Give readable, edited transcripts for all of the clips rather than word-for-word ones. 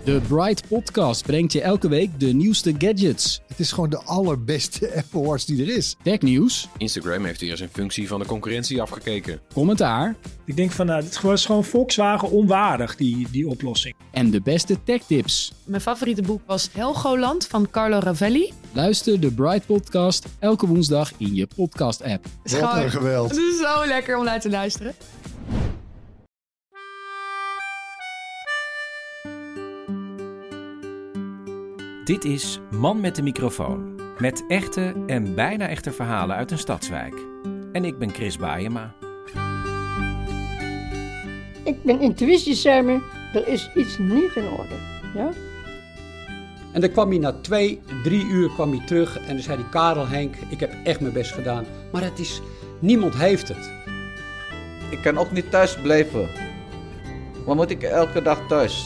De Bright Podcast brengt je elke week de nieuwste gadgets. Het is gewoon de allerbeste Apple Watch die er is. Technieuws. Instagram heeft weer zijn functie van de concurrentie afgekeken. Commentaar. Ik denk van, dit is gewoon Volkswagen onwaardig, die oplossing. En de beste techtips. Mijn favoriete boek was Helgoland van Carlo Ravelli. Luister de Bright Podcast elke woensdag in je podcast-app. Wat een geweld. Het is zo lekker om naar te luisteren. Dit is Man met de microfoon. Met echte en bijna echte verhalen uit een stadswijk. En ik ben Chris Baeyema. Ik ben intuïtie, zei me, er is iets niet in orde. Ja? En dan kwam hij na 2-3 uur kwam hij terug en dan zei hij, Karel, Henk, ik heb echt mijn best gedaan. Maar het is, niemand heeft het. Ik kan ook niet thuis blijven. Waar moet ik elke dag thuis?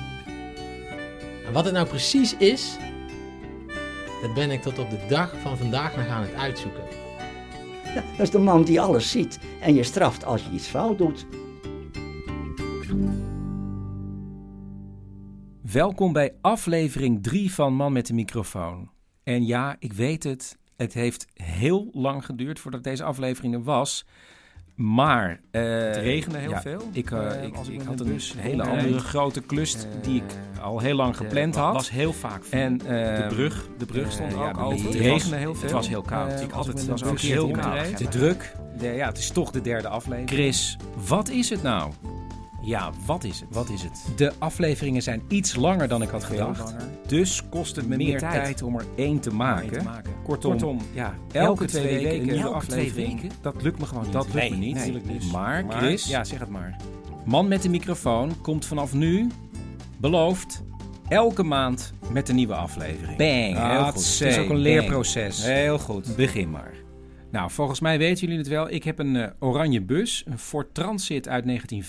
En wat het nou precies is, dat ben ik tot op de dag van vandaag nog aan het uitzoeken. Ja, dat is de man die alles ziet en je straft als je iets fout doet. Welkom bij aflevering 3 van Man met de microfoon. En ja, ik weet het, het heeft heel lang geduurd voordat deze aflevering er was. Maar het regende heel veel. Ik had een hele andere grote klus die ik al heel lang gepland had. Was heel vaak. En de brug stond ook over. Het regende heel veel. Het was heel koud. Het was ook heel koud. De druk. Het is toch de derde aflevering. Chris, wat is het nou? Ja, wat is het? Wat is het? De afleveringen zijn iets langer dan ik had gedacht. Dus kost het me meer tijd om er één te maken. Kortom, elke 2 weken een nieuwe aflevering. Dat lukt me gewoon niet. Dat lukt me niet. Nee. Maar Chris, zeg het maar. Man met de microfoon komt vanaf nu, beloofd, elke maand met een nieuwe aflevering. Bang, heel goed. Het is ook een leerproces. Heel goed. Begin maar. Nou, volgens mij weten jullie het wel. Ik heb een oranje bus, een Ford Transit uit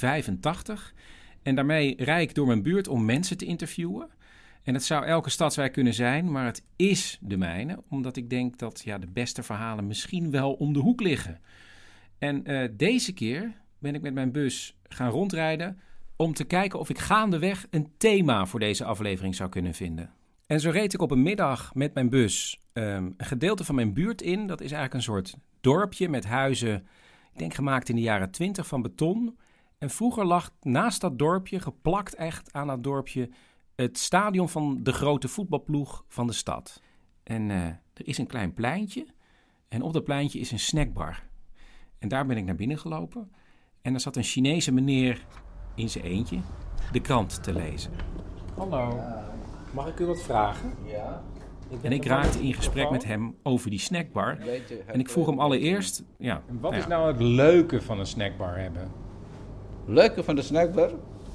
1985. En daarmee rijd ik door mijn buurt om mensen te interviewen. En het zou elke stadswijk kunnen zijn, maar het is de mijne. Omdat ik denk dat de beste verhalen misschien wel om de hoek liggen. En deze keer ben ik met mijn bus gaan rondrijden om te kijken of ik gaandeweg een thema voor deze aflevering zou kunnen vinden. En zo reed ik op een middag met mijn bus een gedeelte van mijn buurt in. Dat is eigenlijk een soort dorpje met huizen, ik denk gemaakt in de jaren 20 van beton. En vroeger lag naast dat dorpje, geplakt echt aan dat dorpje, het stadion van de grote voetbalploeg van de stad. En er is een klein pleintje en op dat pleintje is een snackbar. En daar ben ik naar binnen gelopen en daar zat een Chinese meneer in zijn eentje de krant te lezen. Hallo. Mag ik u wat vragen? Ja. En ik raakte in gesprek met hem over die snackbar. En ik vroeg hem allereerst... En wat is nou het leuke van een snackbar hebben? Leuke van de snackbar?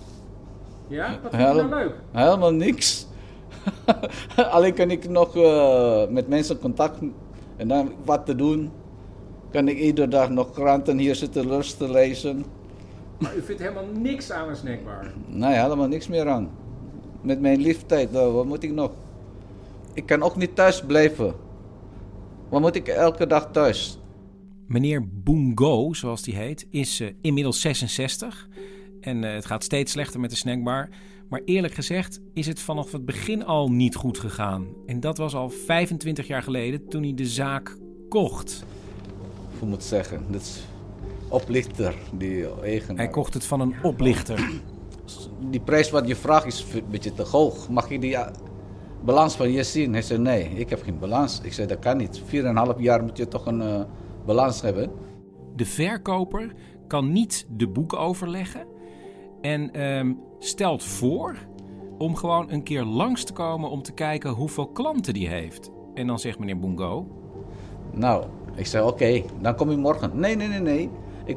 Ja, wat vind je nou leuk? Helemaal niks. Alleen kan ik nog met mensen contact en dan wat te doen. Kan ik iedere dag nog kranten hier zitten lust te lezen. Maar u vindt helemaal niks aan een snackbar? Nee, helemaal niks meer aan. Met mijn leeftijd, wat moet ik nog? Ik kan ook niet thuis blijven. Waar moet ik elke dag thuis? Meneer Bungo, zoals die heet, is inmiddels 66. En het gaat steeds slechter met de snackbar. Maar eerlijk gezegd is het vanaf het begin al niet goed gegaan. En dat was al 25 jaar geleden toen hij de zaak kocht. Ik moet zeggen, dat is oplichter, die eigenaar. Hij kocht het van een oplichter. Die prijs wat je vraagt is een beetje te hoog. Mag je die balans van je zien? Hij zei nee, ik heb geen balans. Ik zei dat kan niet. 4,5 jaar moet je toch een balans hebben. De verkoper kan niet de boeken overleggen. En stelt voor om gewoon een keer langs te komen om te kijken hoeveel klanten die heeft. En dan zegt meneer Bungo... Nou, ik zei oké, dan kom je morgen. Nee.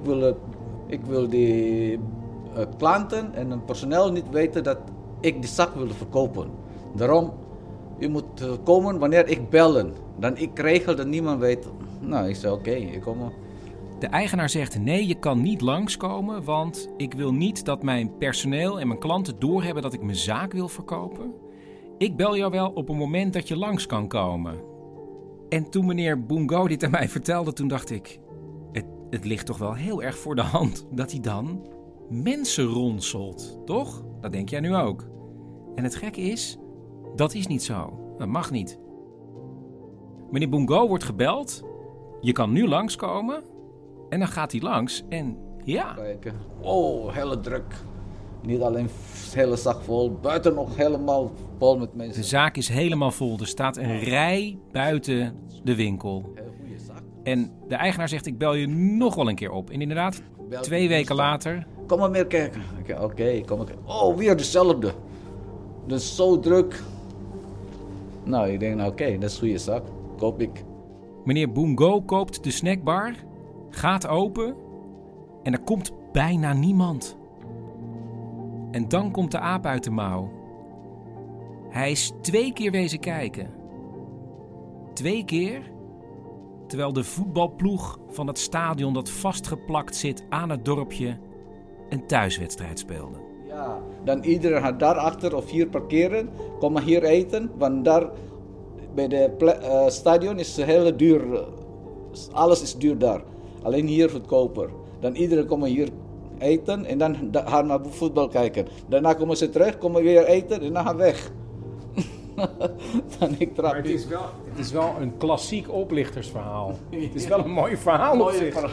Ik wil die... klanten en het personeel niet weten dat ik die zak wil verkopen. Daarom, je moet komen wanneer ik bellen. Dan ik regel dat niemand weet. Nou, ik zei oké, ik kom. De eigenaar zegt nee, je kan niet langskomen, want ik wil niet dat mijn personeel en mijn klanten doorhebben dat ik mijn zaak wil verkopen. Ik bel jou wel op een moment dat je langs kan komen. En toen meneer Bungo dit aan mij vertelde, toen dacht ik, het ligt toch wel heel erg voor de hand dat hij dan mensen ronselt, toch? Dat denk jij nu ook. En het gekke is, dat is niet zo. Dat mag niet. Meneer Bungo wordt gebeld. Je kan nu langskomen. En dan gaat hij langs en ja. Kijken. Oh, hele druk. Niet alleen het hele zak vol, buiten nog helemaal vol met mensen. De zaak is helemaal vol. Er staat een rij buiten de winkel. En de eigenaar zegt, ik bel je nog wel een keer op. En inderdaad, 2 weken later... Kom maar meer kijken. Oké, kom maar kijken. Oh, weer dezelfde. Dus zo druk. Nou, ik denk, oké, dat is goede zaak. Koop ik. Meneer Bungo koopt de snackbar, gaat open en er komt bijna niemand. En dan komt de aap uit de mouw. Hij is 2 keer wezen kijken. 2 keer, terwijl de voetbalploeg van het stadion dat vastgeplakt zit aan het dorpje een thuiswedstrijd speelde. Ja, dan iedereen gaat daarachter of hier parkeren. Kom maar hier eten, want daar bij de stadion is het heel duur. Alles is duur daar. Alleen hier goedkoper. Dan iedereen komt hier eten en dan gaan naar voetbal kijken. Daarna komen ze terug, komen weer eten en dan gaan weg. Dan ik trap maar het is wel een klassiek oplichtersverhaal. Het is wel een mooi verhaal op zich.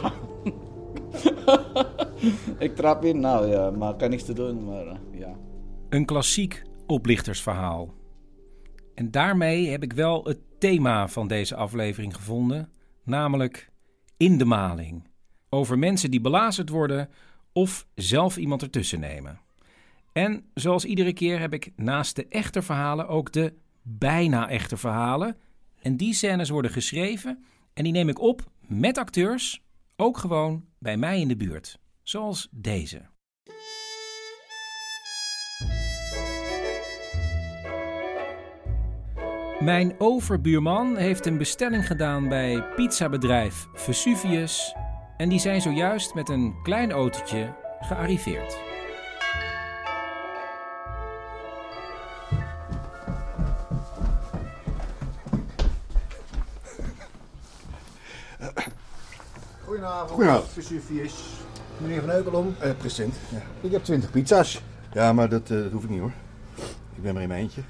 Ik trap in, nou ja, maar kan niks te doen, maar ja. Een klassiek oplichtersverhaal. En daarmee heb ik wel het thema van deze aflevering gevonden, namelijk in de maling. Over mensen die belazerd worden of zelf iemand ertussen nemen. En zoals iedere keer heb ik naast de echte verhalen ook de bijna echte verhalen. En die scènes worden geschreven en die neem ik op met acteurs, ook gewoon bij mij in de buurt. Zoals deze. Mijn overbuurman heeft een bestelling gedaan bij pizzabedrijf Vesuvius en die zijn zojuist met een klein autootje gearriveerd. Goedenavond, Vesuvius. Meneer Van Heukelom. President. Ja. Ik heb 20 pizza's. Ja, maar dat hoef ik niet hoor. Ik ben maar in mijn eentje.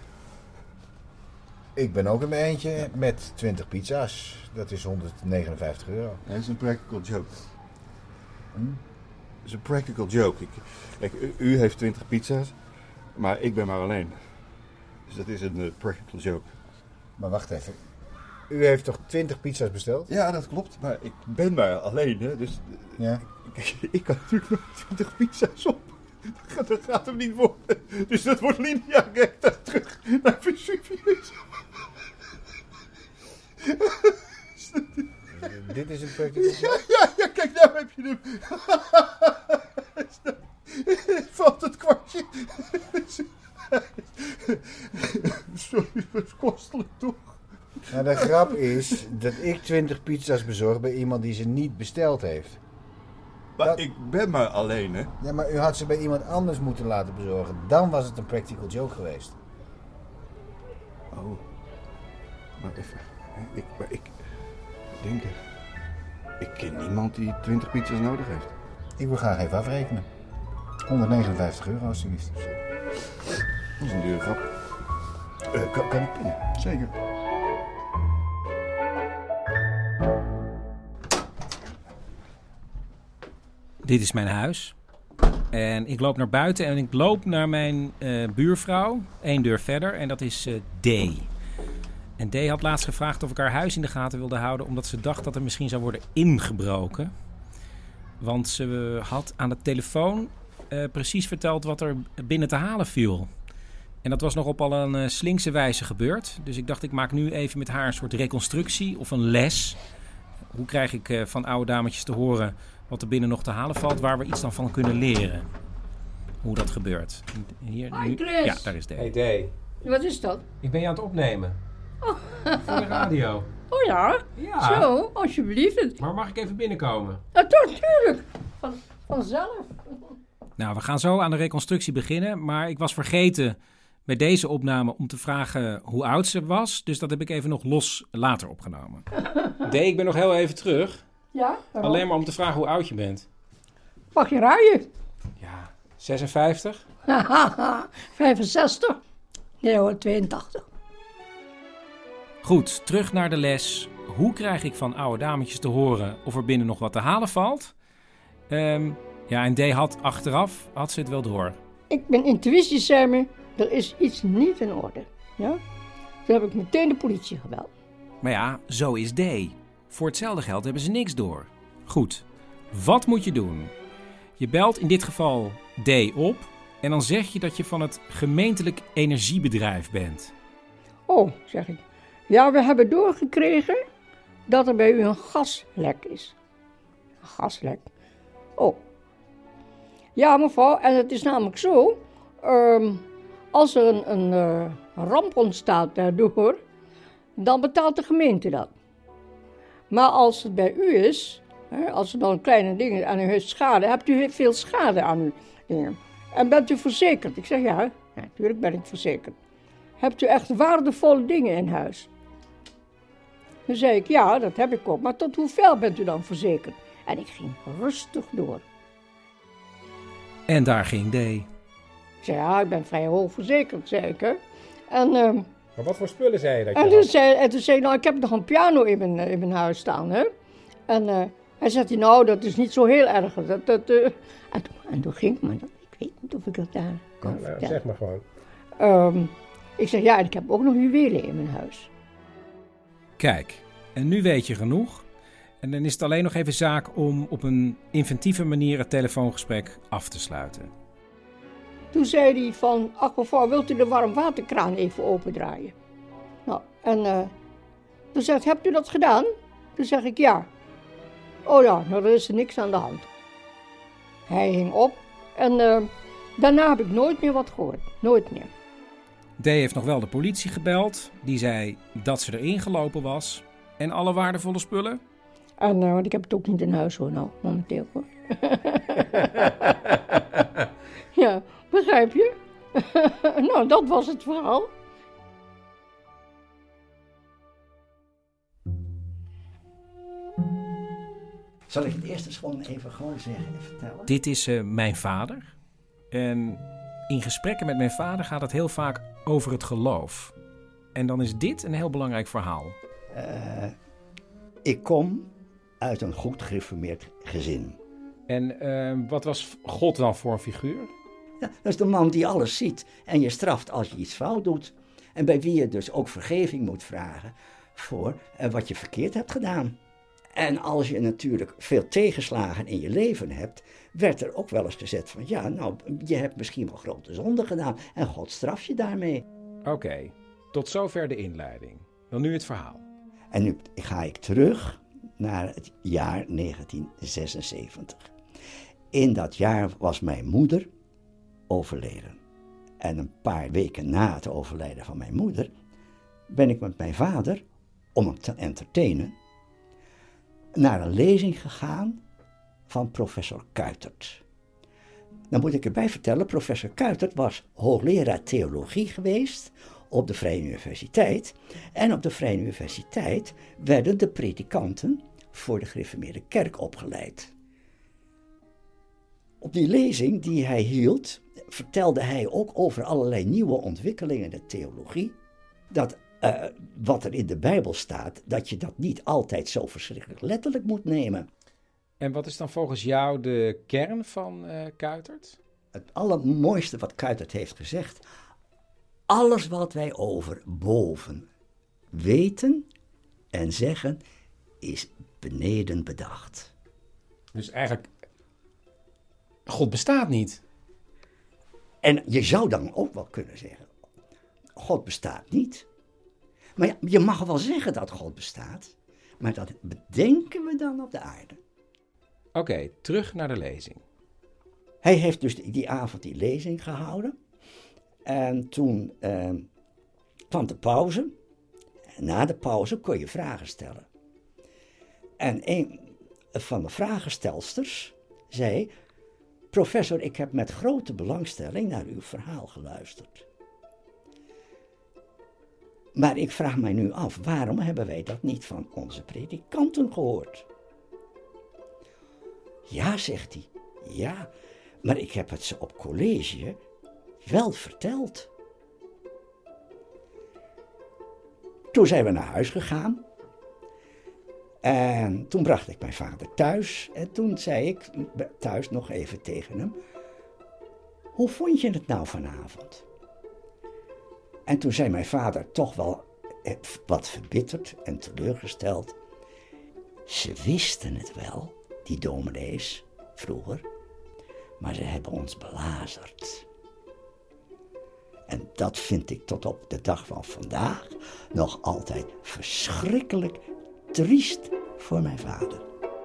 Ik ben ook in mijn eentje met 20 pizza's. Dat is €159. Dat is een practical joke. Dat is een practical joke. Kijk, u heeft 20 pizza's, maar ik ben maar alleen. Dus dat is een practical joke. Maar wacht even. U heeft toch 20 pizza's besteld? Ja, dat klopt. Maar ik ben maar alleen, hè. Dus ja. Ik kan natuurlijk nog 20 pizza's op. Dat gaat hem niet worden. Dus dat wordt linea recta terug naar Vesuvius. Dit is een practical joke? Ja, kijk, nou heb je hem. Valt het kwartje. Sorry, dat is kostelijk toch? Nou, de grap is dat ik 20 pizza's bezorg bij iemand die ze niet besteld heeft. Maar ik ben maar alleen, hè? Ja, maar u had ze bij iemand anders moeten laten bezorgen. Dan was het een practical joke geweest. Oh. Maar even. Ik denk... Ik ken niemand die 20 pizza's nodig heeft. Ik wil graag even afrekenen. €159, alsjeblieft. Dat is een dure grap. Kan ik pinnen? Zeker. Dit is mijn huis. En ik loop naar buiten en ik loop naar mijn buurvrouw. 1 deur verder en dat is D. En D had laatst gevraagd of ik haar huis in de gaten wilde houden, omdat ze dacht dat er misschien zou worden ingebroken. Want ze had aan de telefoon precies verteld wat er binnen te halen viel. En dat was nog op al een slinkse wijze gebeurd. Dus ik dacht, ik maak nu even met haar een soort reconstructie of een les. Hoe krijg ik van oude dametjes te horen wat er binnen nog te halen valt, waar we iets dan van kunnen leren. Hoe dat gebeurt. Hier, Hoi, nu, Chris. ja, daar is D. Hey D. Wat is dat? Ik ben je aan het opnemen. Oh. Voor de radio. Oh ja? Ja. Zo, alsjeblieft. Maar mag ik even binnenkomen? Ja, toch, tuurlijk. Vanzelf. Nou, we gaan zo aan de reconstructie beginnen, maar ik was vergeten bij deze opname om te vragen hoe oud ze was. Dus dat heb ik even nog los later opgenomen. D, ik ben nog heel even terug. Ja? Waarom? Alleen maar om te vragen hoe oud je bent. Mag je rijden? Ja, 56? 65. Nee hoor, 82. Goed, terug naar de les. Hoe krijg ik van oude dametjes te horen of er binnen nog wat te halen valt? En D achteraf had ze het wel door. Mijn intuïtie zei me, er is iets niet in orde. Ja? Toen heb ik meteen de politie gebeld. Maar ja, zo is D. Voor hetzelfde geld hebben ze niks door. Goed, wat moet je doen? Je belt in dit geval D op en dan zeg je dat je van het gemeentelijk energiebedrijf bent. Oh, zeg ik. Ja, we hebben doorgekregen dat er bij u een gaslek is. Een gaslek? Oh. Ja, mevrouw, en het is namelijk zo, als er een ramp ontstaat daardoor, dan betaalt de gemeente dat. Maar als het bij u is, als er dan kleine dingen aan u heeft schade, hebt u veel schade aan uw dingen. En bent u verzekerd? Ik zeg ja, natuurlijk ben ik verzekerd. Hebt u echt waardevolle dingen in huis? Toen zei ik, ja, dat heb ik ook. Maar tot hoeveel bent u dan verzekerd? En ik ging rustig door. En daar ging D. Ik zei, ja, ik ben vrij hoog verzekerd, zei ik. Hè. En, maar wat voor spullen zei je dat je had? Toen zei hij, nou, ik heb nog een piano in mijn huis staan. Hè. En hij zei, nou, dat is niet zo heel erg. En toen ging ik, maar ik weet niet of ik dat daar kan vertellen. Zeg maar gewoon. Ik zeg, ja, en ik heb ook nog juwelen in mijn huis. Kijk, en nu weet je genoeg. En dan is het alleen nog even zaak om op een inventieve manier het telefoongesprek af te sluiten. Toen zei hij van, ach mevrouw, wilt u de warmwaterkraan even opendraaien? Nou, en toen zegt, hebt u dat gedaan? Toen zeg ik, ja. Oh ja, nou, er is er niks aan de hand. Hij hing op en daarna heb ik nooit meer wat gehoord. Nooit meer. D heeft nog wel de politie gebeld. Die zei dat ze erin gelopen was. En alle waardevolle spullen? En want ik heb het ook niet in huis hoor, nou, momenteel hoor. Ja, begrijp je? Nou, dat was het verhaal. Zal ik het eerst eens gewoon zeggen en vertellen? Dit is mijn vader. En in gesprekken met mijn vader gaat het heel vaak over het geloof. En dan is dit een heel belangrijk verhaal. Ik kom uit een goed gereformeerd gezin. En wat was God dan voor een figuur? Ja, dat is de man die alles ziet en je straft als je iets fout doet. En bij wie je dus ook vergeving moet vragen voor wat je verkeerd hebt gedaan. En als je natuurlijk veel tegenslagen in je leven hebt, werd er ook wel eens gezegd van ja, nou, je hebt misschien wel grote zonden gedaan en God straft je daarmee. Oké, tot zover de inleiding. Dan nu het verhaal. En nu ga ik terug naar het jaar 1976. In dat jaar was mijn moeder overleden. En een paar weken na het overlijden van mijn moeder ben ik met mijn vader, om hem te entertainen, naar een lezing gegaan van professor Kuijtert. Dan moet ik erbij vertellen, professor Kuijtert was hoogleraar theologie geweest op de Vrije Universiteit. En op de Vrije Universiteit werden de predikanten voor de gereformeerde kerk opgeleid. Op die lezing die hij hield, vertelde hij ook over allerlei nieuwe ontwikkelingen in de theologie. Dat wat er in de Bijbel staat, dat je dat niet altijd zo verschrikkelijk letterlijk moet nemen. En wat is dan volgens jou de kern van Kuijtert? Het allermooiste wat Kuijtert heeft gezegd: alles wat wij over boven weten en zeggen, is beneden bedacht. Dus eigenlijk, God bestaat niet. En je zou dan ook wel kunnen zeggen, God bestaat niet. Maar ja, je mag wel zeggen dat God bestaat, maar dat bedenken we dan op de aarde. Oké, terug naar de lezing. Hij heeft dus die avond die lezing gehouden. En toen kwam de pauze. En na de pauze kon je vragen stellen. En een van de vragenstelsters zei: professor, ik heb met grote belangstelling naar uw verhaal geluisterd. Maar ik vraag mij nu af, waarom hebben wij dat niet van onze predikanten gehoord? Ja, zegt hij. Ja, maar ik heb het ze op college wel verteld. Toen zijn we naar huis gegaan. En toen bracht ik mijn vader thuis. En toen zei ik thuis nog even tegen hem: hoe vond je het nou vanavond? En toen zei mijn vader toch wel wat verbitterd en teleurgesteld: ze wisten het wel, die dominees, vroeger. Maar ze hebben ons belazerd. En dat vind ik tot op de dag van vandaag nog altijd verschrikkelijk triest voor mijn vader.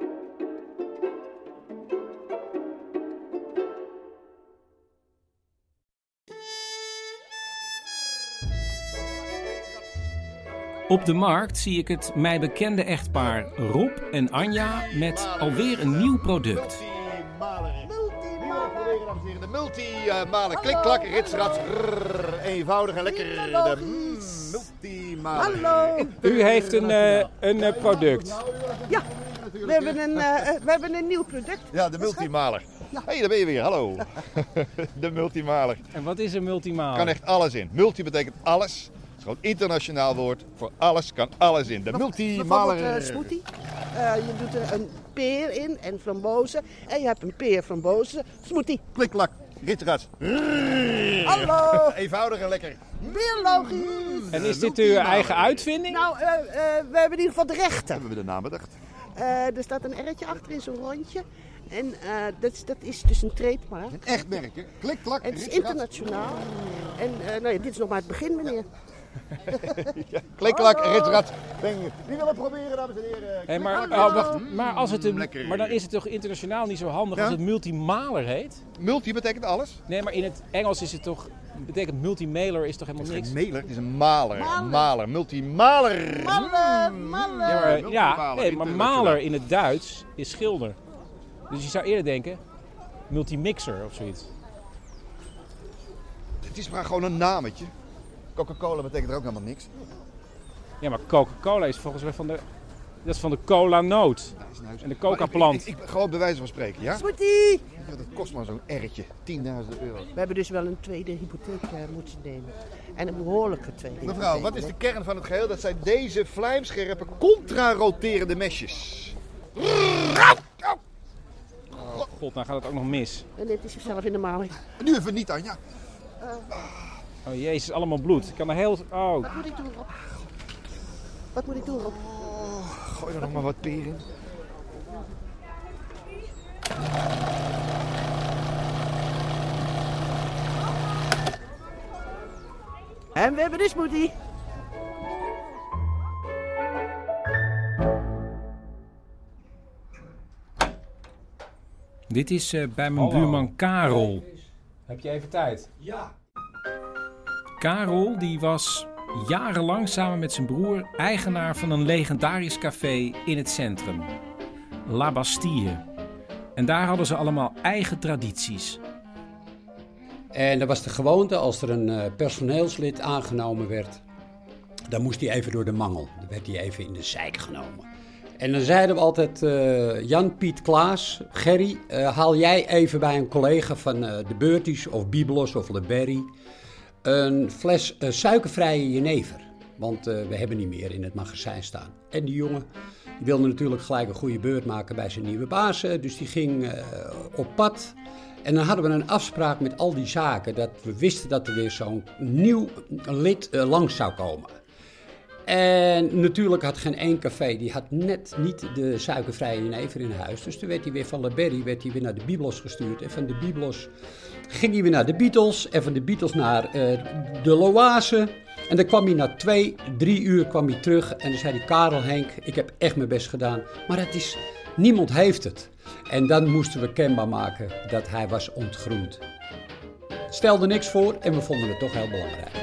Op de markt zie ik het mij bekende echtpaar Rob en Anja met alweer een nieuw product. De multimaler, klik-klak, ritsrats, eenvoudig en lekker. De multimaler. Hallo. U heeft een product. Ja, we hebben een nieuw product. Ja, de multimaler. Hé, daar ben je weer, hallo. De multimaler. En wat is een multimaler? Kan echt alles in. Multi betekent alles. Het is gewoon een internationaal woord. Voor alles kan alles in. De multimaler. Bijvoorbeeld smoothie. Je doet er een peer in en frambozen. En je hebt een peer, frambozen, smoothie. Klik-klak, ritsrats. Hallo. Eenvoudig en lekker. Biologisch. En is dit uw eigen uitvinding? Nou, we hebben in ieder geval de rechten. Hebben we de naam bedacht? Er staat een R'tje achter in zo'n rondje. En dat is dus een trademark. Een echt merk, hè? Klik-klak, en het is internationaal. En nou ja, dit is nog maar het begin, meneer. Ja, klik-klak, ritsrats. Wie wil het proberen, dames en heren? Hey, maar dan is het toch internationaal niet zo handig als het multimaler heet? Multi betekent alles? Nee, maar in het Engels is het toch... betekent multimaler is toch helemaal niks? Het is geen maler, het is een maler. Maler, multimaler. Maler. Maar maler in het Duits is schilder. Dus je zou eerder denken, multimixer of zoiets. Het is maar gewoon een nametje. Coca-Cola betekent er ook helemaal niks. Ja, maar Coca-Cola is volgens mij van de cola-noot. En de coca-plant. Ik gewoon bij wijze van spreken, ja? Smoothie! Dat kost maar zo'n R'tje, 10.000 euro. We hebben dus wel een tweede hypotheek moeten nemen. En een behoorlijke tweede hypotheek. Mevrouw, wat is de kern van het geheel? Dat zijn deze vlijmscherpe, contra-roterende mesjes. Oh god, nou gaat het ook nog mis. En neemt hij zichzelf in de maling. Nu even niet, Anja. Oh jezus, allemaal bloed. Ik kan er heel... Oh. Wat moet ik doen, Rob? Wat moet ik doen, Rob? Gooi er nog maar wat peer in. En we hebben de smoothie. Dit is bij mijn buurman Karel. Heb je even tijd? Ja. Karel die was jarenlang samen met zijn broer eigenaar van een legendarisch café in het centrum. La Bastille. En daar hadden ze allemaal eigen tradities. En dat was de gewoonte, als er een personeelslid aangenomen werd, dan moest hij even door de mangel. Dan werd hij even in de zeik genomen. En dan zeiden we altijd, Jan, Piet, Klaas, Gerry, haal jij even bij een collega van de Beurties of Biblos of Le Berry een fles suikervrije jenever. Want we hebben niet meer in het magazijn staan. En die jongen die wilde natuurlijk gelijk een goede beurt maken bij zijn nieuwe baas. Dus die ging op pad. En dan hadden we een afspraak met al die zaken. Dat we wisten dat er weer zo'n nieuw lid langs zou komen. En natuurlijk had geen één café, die had net niet de suikervrije jenever in huis. Dus toen werd hij weer van Le Berry weer naar de Biblos gestuurd. En van de Biblos ging hij weer naar de Beatles. En van de Beatles naar de Loase. En dan kwam hij na 2-3 uur kwam hij terug. En dan zei hij, Karel, Henk, ik heb echt mijn best gedaan. Maar het is, niemand heeft het. En dan moesten we kenbaar maken dat hij was ontgroend. Stelde niks voor en we vonden het toch heel belangrijk.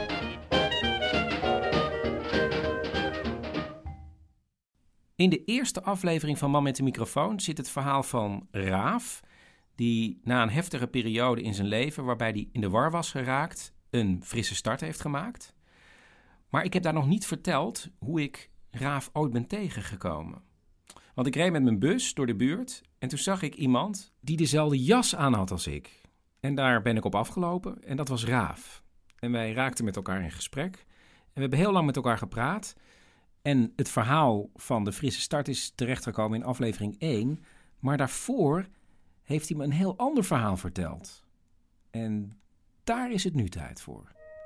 In de eerste aflevering van Man met de microfoon zit het verhaal van Raaf, die na een heftige periode in zijn leven, waarbij hij in de war was geraakt, een frisse start heeft gemaakt. Maar ik heb daar nog niet verteld hoe ik Raaf ooit ben tegengekomen. Want ik reed met mijn bus door de buurt en toen zag ik iemand die dezelfde jas aan had als ik. En daar ben ik op afgelopen en dat was Raaf. En wij raakten met elkaar in gesprek. En we hebben heel lang met elkaar gepraat. En het verhaal van de frisse start is terechtgekomen in aflevering 1. Maar daarvoor heeft hij me een heel ander verhaal verteld. En daar is het nu tijd voor.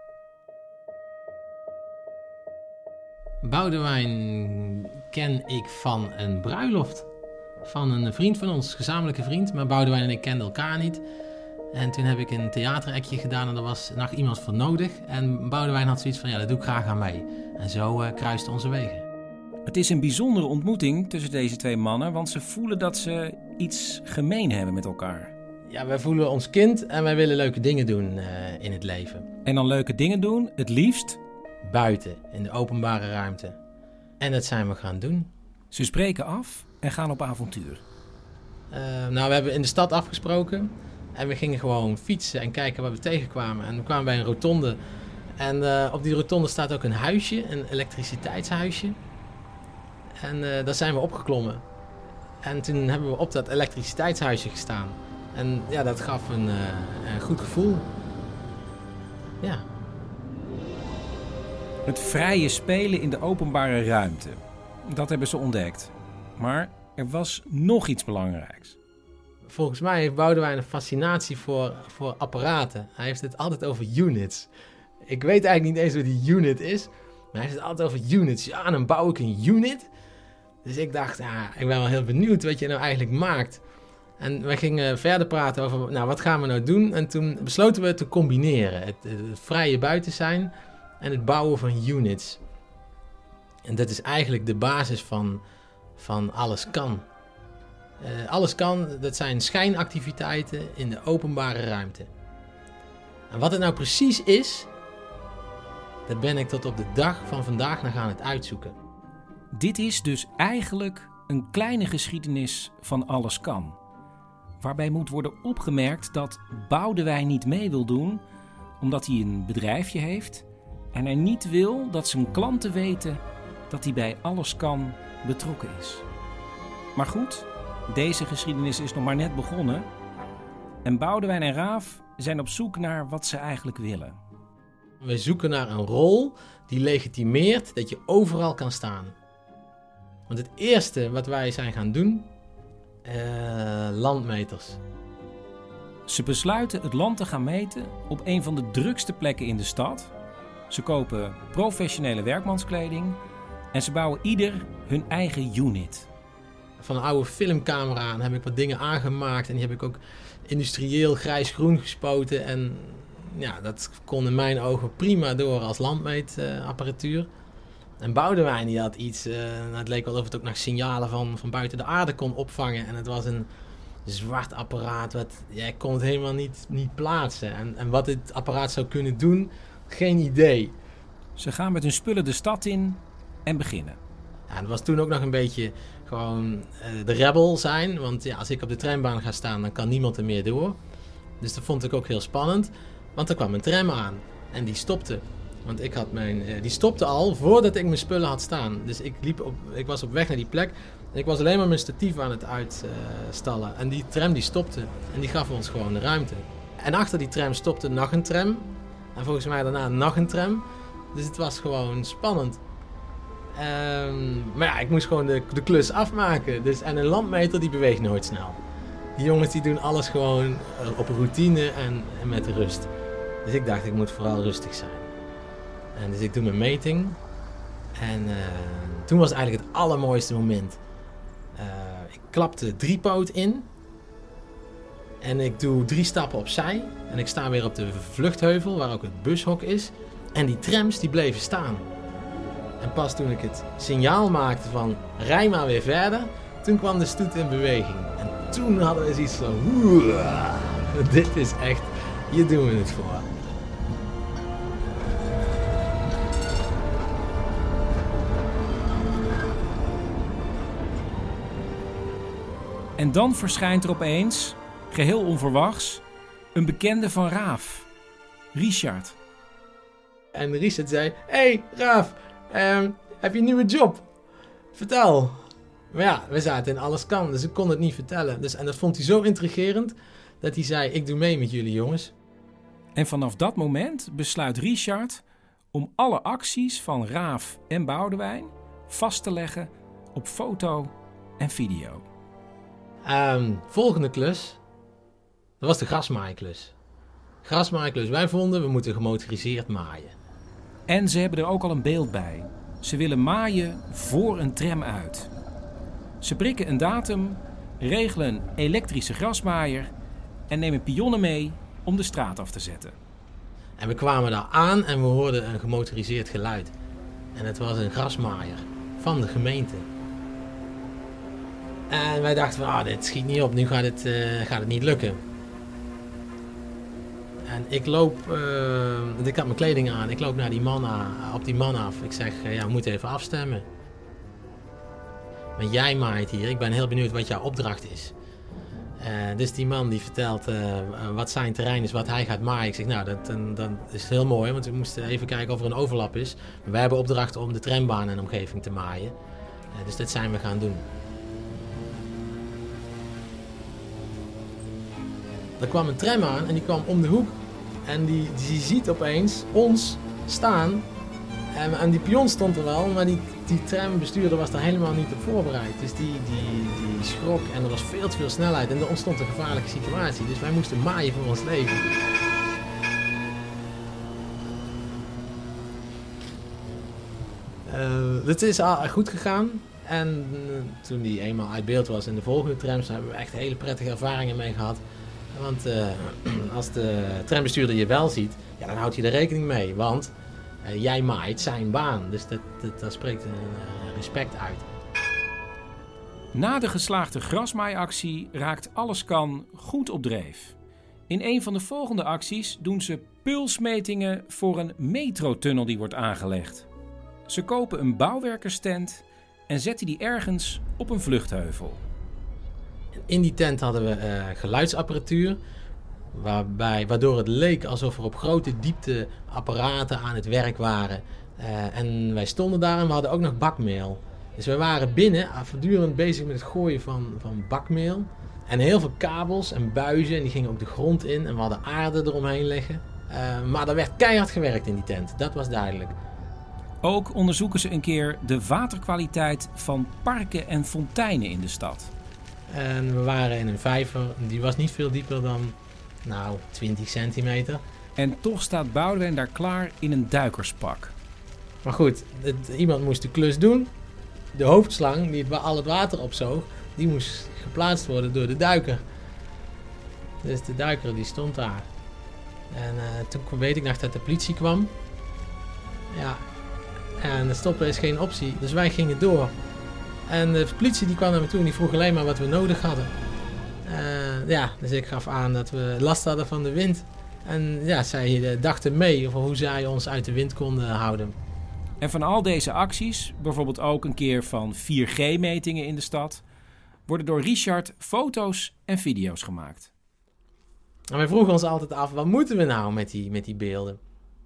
Boudewijn ken ik van een bruiloft. Van een vriend van ons, gezamenlijke vriend. Maar Boudewijn en ik kenden elkaar niet. En toen heb ik een theaterectje gedaan en er was nog iemand voor nodig. En Boudewijn had zoiets van, ja, dat doe ik graag aan mee. En zo kruisten onze wegen. Het is een bijzondere ontmoeting tussen deze twee mannen, want ze voelen dat ze iets gemeen hebben met elkaar. Ja, wij voelen ons kind en wij willen leuke dingen doen in het leven. En dan leuke dingen doen, het liefst buiten, in de openbare ruimte. En dat zijn we gaan doen. Ze spreken af en gaan op avontuur. We hebben in de stad afgesproken. En we gingen gewoon fietsen en kijken wat we tegenkwamen. En we kwamen bij een rotonde. En op die rotonde staat ook een huisje, een elektriciteitshuisje. En daar zijn we opgeklommen. En toen hebben we op dat elektriciteitshuisje gestaan. En ja, dat gaf een goed gevoel. Ja. Het vrije spelen in de openbare ruimte. Dat hebben ze ontdekt. Maar er was nog iets belangrijks. Volgens mij heeft Boudewijn een fascinatie voor apparaten. Hij heeft het altijd over units. Ik weet eigenlijk niet eens wat die unit is. Maar hij heeft het altijd over units. Ja, dan bouw ik een unit. Dus ik dacht, ja, ik ben wel heel benieuwd wat je nou eigenlijk maakt. En we gingen verder praten over, nou, wat gaan we nou doen? En toen besloten we te combineren. Het vrije buiten zijn en het bouwen van units. En dat is eigenlijk de basis van alles kan. Alles kan, dat zijn schijnactiviteiten in de openbare ruimte. En wat het nou precies is, dat ben ik tot op de dag van vandaag nog aan het uitzoeken. Dit is dus eigenlijk een kleine geschiedenis van alles kan. Waarbij moet worden opgemerkt dat Boudewijn niet mee wil doen, omdat hij een bedrijfje heeft en hij niet wil dat zijn klanten weten dat hij bij alles kan betrokken is. Maar goed, deze geschiedenis is nog maar net begonnen en Boudewijn en Raaf zijn op zoek naar wat ze eigenlijk willen. We zoeken naar een rol die legitimeert dat je overal kan staan. Want het eerste wat wij zijn gaan doen, landmeters. Ze besluiten het land te gaan meten op een van de drukste plekken in de stad. Ze kopen professionele werkmanskleding en ze bouwen ieder hun eigen unit. Van een oude filmcamera heb ik wat dingen aangemaakt en die heb ik ook industrieel grijs-groen gespoten. En ja, dat kon in mijn ogen prima door als landmeetapparatuur. En Boudewijn die had iets, het leek wel of het ook nog signalen van buiten de aarde kon opvangen. En het was een zwart apparaat, ik kon het helemaal niet plaatsen. En wat dit apparaat zou kunnen doen, geen idee. Ze gaan met hun spullen de stad in en beginnen. Ja, dat was toen ook nog een beetje gewoon de rebel zijn. Want ja, als ik op de trambaan ga staan, dan kan niemand er meer door. Dus dat vond ik ook heel spannend. Want er kwam een tram aan en die stopte. Want die stopte al voordat ik mijn spullen had staan. Dus ik was op weg naar die plek. En ik was alleen maar mijn statief aan het uitstallen. En die tram die stopte. En die gaf ons gewoon de ruimte. En achter die tram stopte nog een tram. En volgens mij daarna nog een tram. Dus het was gewoon spannend. Maar ja, ik moest gewoon de klus afmaken. En een landmeter die beweegt nooit snel. Die jongens die doen alles gewoon op routine en met rust. Dus ik dacht, ik moet vooral rustig zijn. En dus ik doe mijn meting. En toen was het eigenlijk het allermooiste moment. Ik klap de driepoot in. En ik doe 3 stappen opzij. En ik sta weer op de vluchtheuvel, waar ook het bushok is. En die trams die bleven staan. En pas toen ik het signaal maakte van rij maar weer verder, toen kwam de stoet in beweging. En toen hadden we zoiets van, dit is echt, hier doen we het voor. En dan verschijnt er opeens, geheel onverwachts, een bekende van Raaf, Richard. En Richard zei, hey Raaf, heb je een nieuwe job? Vertel. Maar ja, we zaten in alles kan, dus ik kon het niet vertellen. En dat vond hij zo intrigerend, dat hij zei, ik doe mee met jullie jongens. En vanaf dat moment besluit Richard om alle acties van Raaf en Boudewijn vast te leggen op foto en video. Volgende klus, dat was de grasmaaiklus. Wij vonden, we moeten gemotoriseerd maaien. En ze hebben er ook al een beeld bij. Ze willen maaien voor een tram uit. Ze prikken een datum, regelen een elektrische grasmaaier en nemen pionnen mee om de straat af te zetten. En we kwamen daar aan en we hoorden een gemotoriseerd geluid. En het was een grasmaaier van de gemeente. En wij dachten van, dit schiet niet op, nu gaat het niet lukken. En ik loop, ik had mijn kleding aan, ik loop naar op die man af. Ik zeg, we moeten even afstemmen. Maar jij maait hier, ik ben heel benieuwd wat jouw opdracht is. Dus die man die vertelt wat zijn terrein is, wat hij gaat maaien. Ik zeg, dat is heel mooi, want we moesten even kijken of er een overlap is. Maar wij hebben opdracht om de trambaan en omgeving te maaien. Dus dat zijn we gaan doen. Er kwam een tram aan en die kwam om de hoek. En die ziet opeens ons staan. En die pion stond er wel, maar die trambestuurder was daar helemaal niet op voorbereid. Dus die schrok en er was veel te veel snelheid. En er ontstond een gevaarlijke situatie. Dus wij moesten maaien voor ons leven. Het is goed gegaan. En toen die eenmaal uit beeld was in de volgende trams, hebben we echt hele prettige ervaringen mee gehad. Want als de trambestuurder je wel ziet, dan houdt hij er rekening mee. Want jij maait zijn baan. Dus dat spreekt een respect uit. Na de geslaagde grasmaaiactie raakt Alleskan goed op dreef. In een van de volgende acties doen ze pulsmetingen voor een metrotunnel die wordt aangelegd. Ze kopen een bouwwerkerstent en zetten die ergens op een vluchtheuvel. In die tent hadden we geluidsapparatuur, waardoor het leek alsof er op grote diepte apparaten aan het werk waren. En wij stonden daar en we hadden ook nog bakmeel. Dus we waren binnen voortdurend bezig met het gooien van bakmeel. En heel veel kabels en buizen, en die gingen ook de grond in en we hadden aarde eromheen liggen. Maar er werd keihard gewerkt in die tent, dat was duidelijk. Ook onderzoeken ze een keer de waterkwaliteit van parken en fonteinen in de stad. En we waren in een vijver, die was niet veel dieper dan 20 centimeter. En toch staat Boudewijn daar klaar in een duikerspak. Maar goed, iemand moest de klus doen. De hoofdslang die al het water opzoog, die moest geplaatst worden door de duiker. Dus de duiker die stond daar. En toen weet ik nog dat de politie kwam. Ja, en stoppen is geen optie, dus wij gingen door. En de politie die kwam naar me toe en die vroeg alleen maar wat we nodig hadden. Dus ik gaf aan dat we last hadden van de wind. En zij dachten mee over hoe zij ons uit de wind konden houden. En van al deze acties, bijvoorbeeld ook een keer van 4G-metingen in de stad, worden door Richard foto's en video's gemaakt. En wij vroegen ons altijd af, wat moeten we nou met die beelden?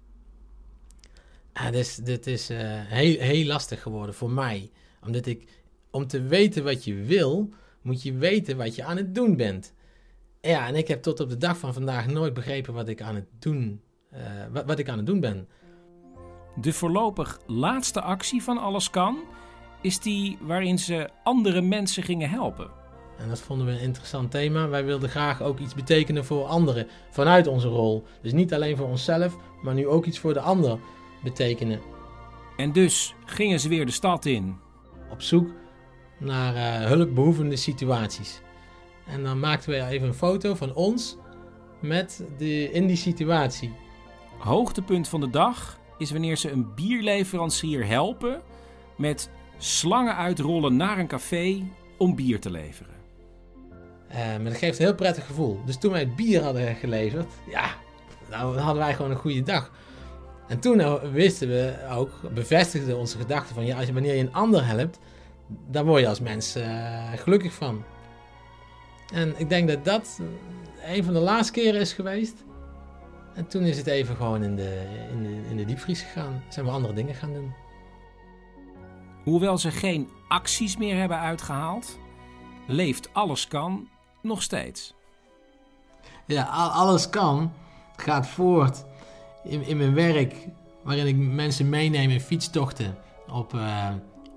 Dus dit is heel lastig geworden voor mij. Omdat om te weten wat je wil, moet je weten wat je aan het doen bent. Ja, en ik heb tot op de dag van vandaag nooit begrepen wat ik aan het doen ben. De voorlopig laatste actie van Alleskan is die waarin ze andere mensen gingen helpen. En dat vonden we een interessant thema. Wij wilden graag ook iets betekenen voor anderen vanuit onze rol. Dus niet alleen voor onszelf, maar nu ook iets voor de ander betekenen. En dus gingen ze weer de stad in. Op zoek naar hulpbehoevende situaties. En dan maakten we even een foto van ons in die situatie. Hoogtepunt van de dag is wanneer ze een bierleverancier helpen met slangen uitrollen naar een café om bier te leveren. Maar dat geeft een heel prettig gevoel. Dus toen wij het bier hadden geleverd, dan hadden wij gewoon een goede dag. En toen wisten we ook, bevestigden onze gedachten van wanneer je een ander helpt, daar word je als mens gelukkig van. En ik denk dat een van de laatste keren is geweest. En toen is het even gewoon in de diepvries gegaan. Zijn we andere dingen gaan doen. Hoewel ze geen acties meer hebben uitgehaald, leeft Alleskan nog steeds. Ja, Alleskan gaat voort in mijn werk, waarin ik mensen meeneem in fietstochten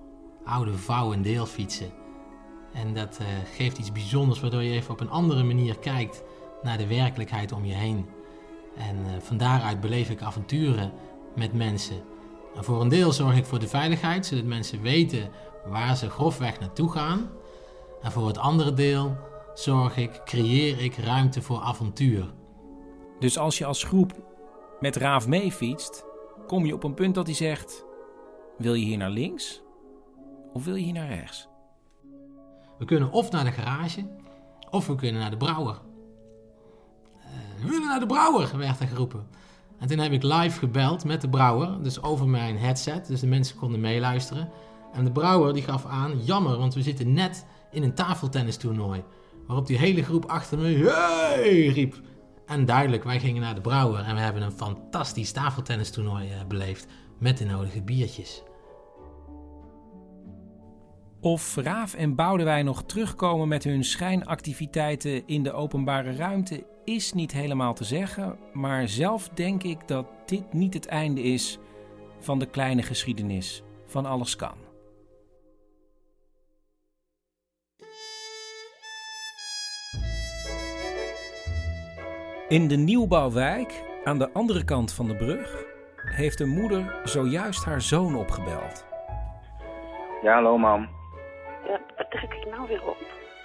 oude vouw- en deelfietsen. En dat geeft iets bijzonders, waardoor je even op een andere manier kijkt naar de werkelijkheid om je heen. En van daaruit beleef ik avonturen met mensen. En voor een deel zorg ik voor de veiligheid, zodat mensen weten waar ze grofweg naartoe gaan. En voor het andere deel creëer ik ruimte voor avontuur. Dus als je als groep met Raaf mee fietst, kom je op een punt dat hij zegt: wil je hier naar links of wil je hier naar rechts? We kunnen of naar de garage, of we kunnen naar de brouwer. We willen naar de brouwer, werd er geroepen. En toen heb ik live gebeld met de brouwer, dus over mijn headset, dus de mensen konden meeluisteren. En de brouwer die gaf aan, jammer, want we zitten net in een tafeltennistoernooi. Waarop die hele groep achter me, hey, riep. En duidelijk, wij gingen naar de brouwer en we hebben een fantastisch tafeltennistoernooi beleefd. Met de nodige biertjes. Of Raaf en Boudewijn nog terugkomen met hun schijnactiviteiten in de openbare ruimte is niet helemaal te zeggen. Maar zelf denk ik dat dit niet het einde is van de kleine geschiedenis van Alles Kan. In de nieuwbouwwijk, aan de andere kant van de brug, heeft een moeder zojuist haar zoon opgebeld. Ja, hallo mam. Ja, wat druk ik nou weer op?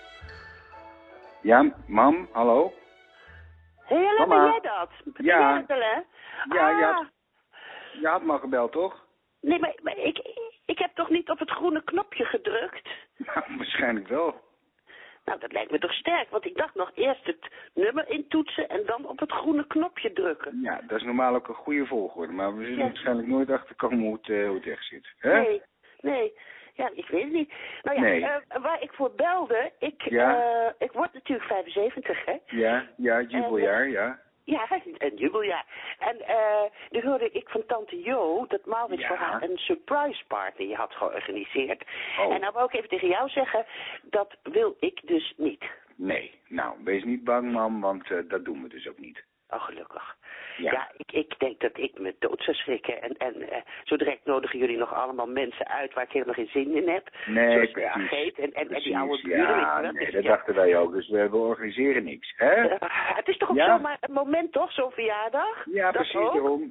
Ja, mam, hallo? Hé, hallo, ben jij dat? Ben jij dat wel, hè? Ja, je had me gebeld, toch? Nee, maar ik heb toch niet op het groene knopje gedrukt? Nou, waarschijnlijk wel. Nou, dat lijkt me toch sterk, want ik dacht nog eerst het nummer intoetsen en dan op het groene knopje drukken. Ja, dat is normaal ook een goede volgorde, maar we zullen waarschijnlijk nooit achterkomen hoe het echt zit. Hè? Nee. Ja, ik weet het niet. Nou ja, Nee. Waar ik voor belde, ik word natuurlijk 75, hè? Ja, jubeljaar, ja. Ja, een jubeljaar. En nu hoorde ik van tante Jo dat Maurits voor haar een surprise party had georganiseerd. Oh. En nou wou ik even tegen jou zeggen, dat wil ik dus niet. Nee, nou, wees niet bang, mam, want dat doen we dus ook niet. Oh, gelukkig. Ja, ik denk dat ik me dood zou schrikken. En zo direct nodigen jullie nog allemaal mensen uit waar ik helemaal geen zin in heb. Nee, zoals precies. Geet en die oude buren. Ja, nee, dat dachten wij ook. Dus we organiseren niks, hè? Het is toch ook zomaar een moment, toch? Zo'n verjaardag? Ja, dat precies, ook? daarom.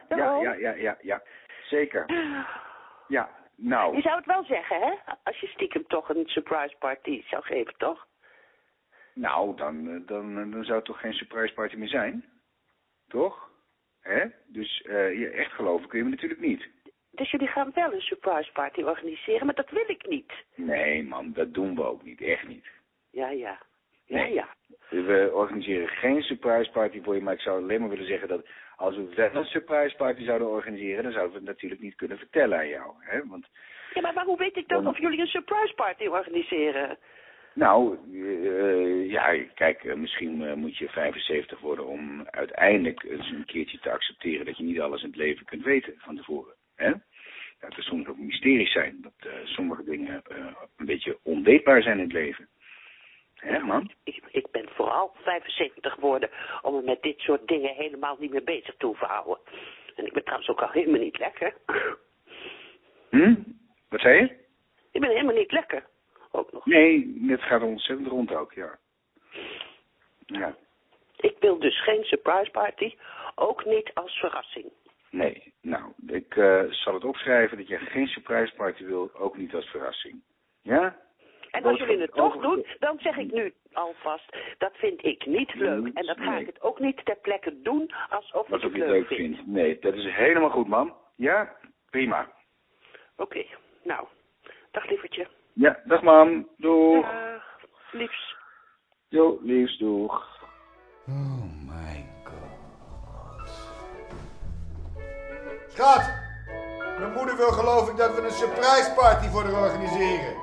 Ja. Zeker. Ja, nou. Je zou het wel zeggen, hè? Als je stiekem toch een surprise party zou geven, toch? Nou, dan zou het toch geen surprise party meer zijn? Toch? Hè? Dus echt geloven kun je me natuurlijk niet. Dus jullie gaan wel een surprise party organiseren, maar dat wil ik niet. Nee, man, dat doen we ook niet. Echt niet. Ja. Nee. We organiseren geen surprise party voor je, maar ik zou alleen maar willen zeggen dat als we wel een surprise party zouden organiseren, dan zouden we het natuurlijk niet kunnen vertellen aan jou. Hè? Want, ja, maar hoe weet ik dan of jullie een surprise party organiseren? Nou, kijk, misschien moet je 75 worden om uiteindelijk eens een keertje te accepteren dat je niet alles in het leven kunt weten van tevoren. Hè? Dat er soms ook mysteries zijn, dat sommige dingen een beetje onweetbaar zijn in het leven. Hè, man? Ik ben vooral 75 geworden om me met dit soort dingen helemaal niet meer bezig te hoeven houden. En ik ben trouwens ook al helemaal niet lekker. Wat zei je? Ik ben helemaal niet lekker. Ook nog. Nee, het gaat ontzettend rond ook, ja. Ik wil dus geen surprise party, ook niet als verrassing. Nee, nou, ik zal het opschrijven dat je geen surprise party wil, ook niet als verrassing. Ja? En als jullie het toch doen, dan zeg ik nu alvast, dat vind ik niet leuk. En dat ga ik het ook niet ter plekke doen alsof ik het leuk vind. Nee, dat is helemaal goed, man. Ja, prima. Oké, nou, dag lievertje. Ja, dag mam. Doeg. Dag, liefs. Jo, liefs, doeg. Oh my god. Schat! Mijn moeder wil geloof ik dat we een surprise party voor haar organiseren.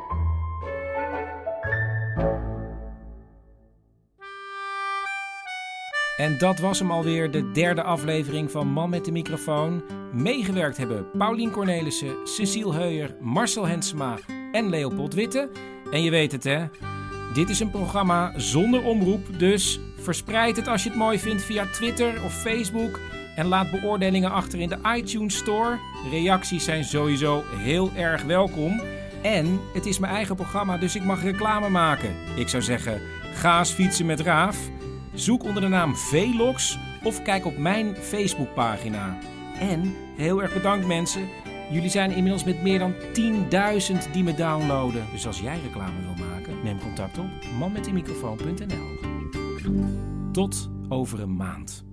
En dat was hem alweer, de derde aflevering van Man met de microfoon. Meegewerkt hebben Paulien Cornelissen, Cecile Heuyer, Marcel Hensema en Leopold Witte. En je weet het, hè? Dit is een programma zonder omroep, dus verspreid het als je het mooi vindt via Twitter of Facebook. En laat beoordelingen achter in de iTunes Store. Reacties zijn sowieso heel erg welkom. En het is mijn eigen programma, dus ik mag reclame maken. Ik zou zeggen, ga eens fietsen met Raaf. Zoek onder de naam Velox of kijk op mijn Facebookpagina. En heel erg bedankt mensen. Jullie zijn inmiddels met meer dan 10.000 die me downloaden. Dus als jij reclame wil maken, neem contact op manmetdemicrofoon.nl. Tot over een maand.